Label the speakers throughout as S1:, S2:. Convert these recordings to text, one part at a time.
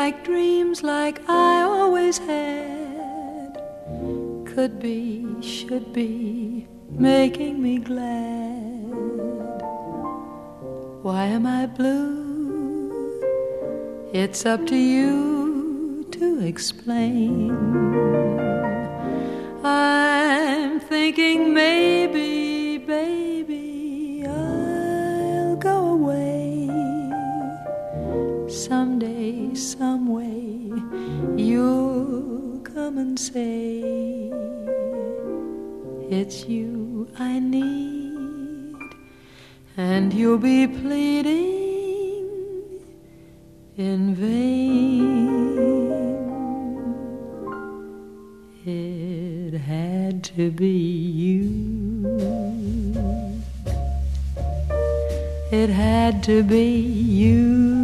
S1: like dreams like I always had. Could be, should be, making me glad. Why am I blue? It's up to you to explain. I'm thinking maybe, baby, I'll go away. Someday, some way, you'll come and say it's you I need, and you'll be pleading in vain. It had to be you. It had to be you.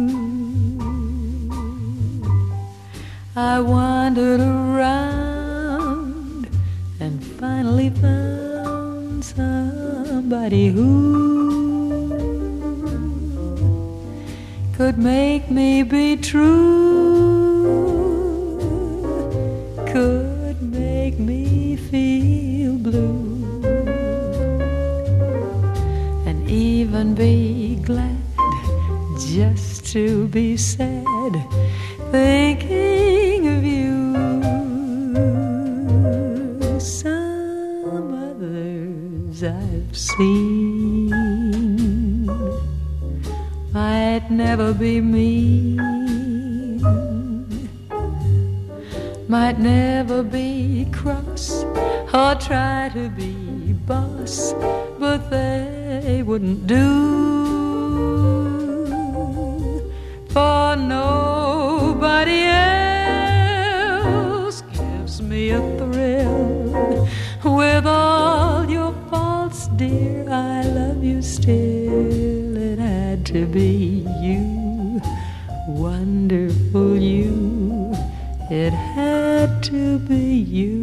S1: I wandered around and finally found somebody who could make me be true, could make me feel blue, and even be glad just to be sad, thinking of you. Some others I've seen might never be mean, might never be cross or try to be boss, but they wouldn't do. For nobody else gives me a thrill. With all your faults, dear, I love you still. It had to be you, wonderful you. It had to be you.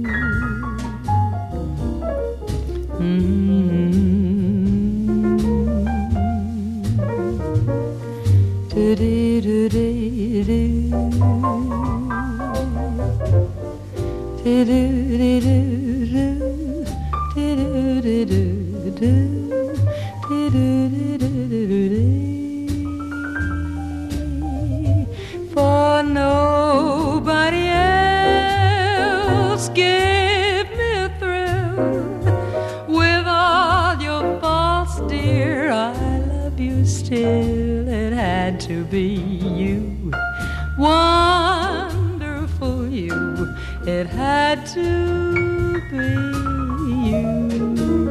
S1: For nobody else give me a thrill. With all your faults, dear, I love you still. It had to be you, wonderful you. It had to be you.